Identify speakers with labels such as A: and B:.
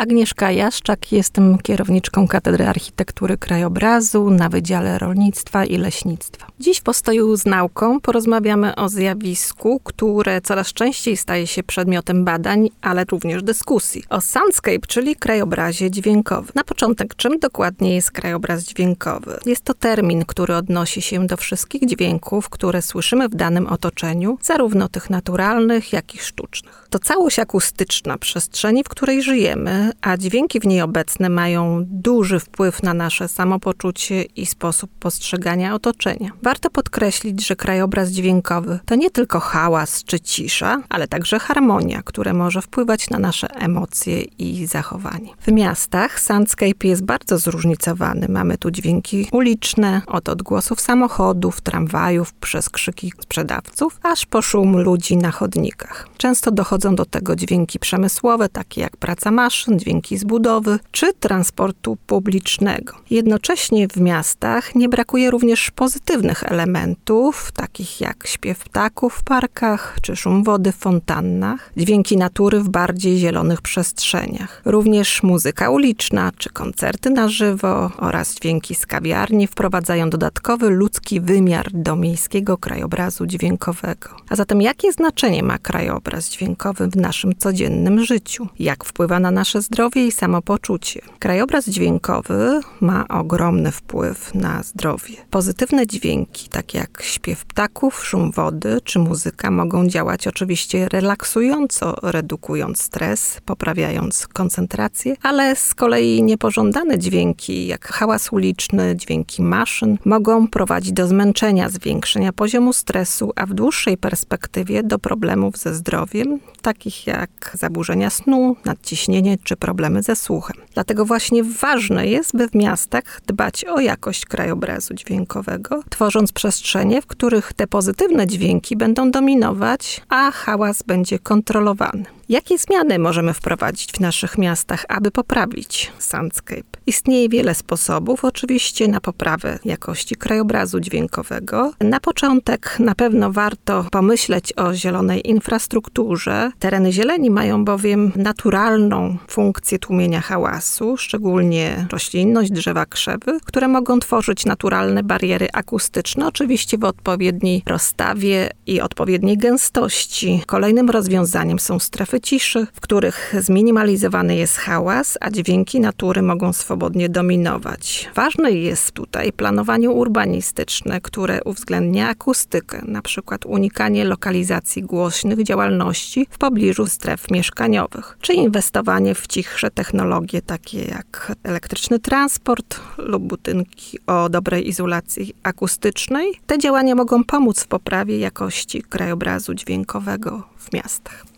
A: Agnieszka Jaszczak, jestem kierowniczką Katedry Architektury Krajobrazu na Wydziale Rolnictwa i Leśnictwa. Dziś w Postoju z Nauką porozmawiamy o zjawisku, które coraz częściej staje się przedmiotem badań, ale również dyskusji. O soundscape, czyli krajobrazie dźwiękowym. Na początek, czym dokładnie jest krajobraz dźwiękowy? Jest to termin, który odnosi się do wszystkich dźwięków, które słyszymy w danym otoczeniu, zarówno tych naturalnych, jak i sztucznych. To całość akustyczna przestrzeni, w której żyjemy, a dźwięki w niej obecne mają duży wpływ na nasze samopoczucie i sposób postrzegania otoczenia. Warto podkreślić, że krajobraz dźwiękowy to nie tylko hałas czy cisza, ale także harmonia, która może wpływać na nasze emocje i zachowanie. W miastach soundscape jest bardzo zróżnicowany. Mamy tu dźwięki uliczne, od odgłosów samochodów, tramwajów, przez krzyki sprzedawców, aż po szum ludzi na chodnikach. Często dochodzą do tego dźwięki przemysłowe, takie jak praca maszyn, dźwięki z budowy czy transportu publicznego. Jednocześnie w miastach nie brakuje również pozytywnych elementów, takich jak śpiew ptaków w parkach czy szum wody w fontannach, dźwięki natury w bardziej zielonych przestrzeniach. Również muzyka uliczna czy koncerty na żywo oraz dźwięki z kawiarni wprowadzają dodatkowy ludzki wymiar do miejskiego krajobrazu dźwiękowego. A zatem jakie znaczenie ma krajobraz dźwiękowy w naszym codziennym życiu? Jak wpływa na nasze zdrowie i samopoczucie? Krajobraz dźwiękowy ma ogromny wpływ na zdrowie. Pozytywne dźwięki, takie jak śpiew ptaków, szum wody czy muzyka, mogą działać oczywiście relaksująco, redukując stres, poprawiając koncentrację, ale z kolei niepożądane dźwięki, jak hałas uliczny, dźwięki maszyn, mogą prowadzić do zmęczenia, zwiększenia poziomu stresu, a w dłuższej perspektywie do problemów ze zdrowiem, takich jak zaburzenia snu, nadciśnienie czy problemy ze słuchem. Dlatego właśnie ważne jest, by w miastach dbać o jakość krajobrazu dźwiękowego, tworząc przestrzenie, w których te pozytywne dźwięki będą dominować, a hałas będzie kontrolowany. Jakie zmiany możemy wprowadzić w naszych miastach, aby poprawić soundscape? Istnieje wiele sposobów, oczywiście, na poprawę jakości krajobrazu dźwiękowego. Na początek na pewno warto pomyśleć o zielonej infrastrukturze. Tereny zieleni mają bowiem naturalną funkcję tłumienia hałasu, szczególnie roślinność, drzewa, krzewy, które mogą tworzyć naturalne bariery akustyczne, oczywiście w odpowiedniej rozstawie i odpowiedniej gęstości. Kolejnym rozwiązaniem są strefy ciszy, w których zminimalizowany jest hałas, a dźwięki natury mogą swobodnie dominować. Ważne jest tutaj planowanie urbanistyczne, które uwzględnia akustykę, na przykład unikanie lokalizacji głośnych działalności w pobliżu stref mieszkaniowych, czy inwestowanie w cichsze technologie, takie jak elektryczny transport lub budynki o dobrej izolacji akustycznej. Te działania mogą pomóc w poprawie jakości krajobrazu dźwiękowego w miastach.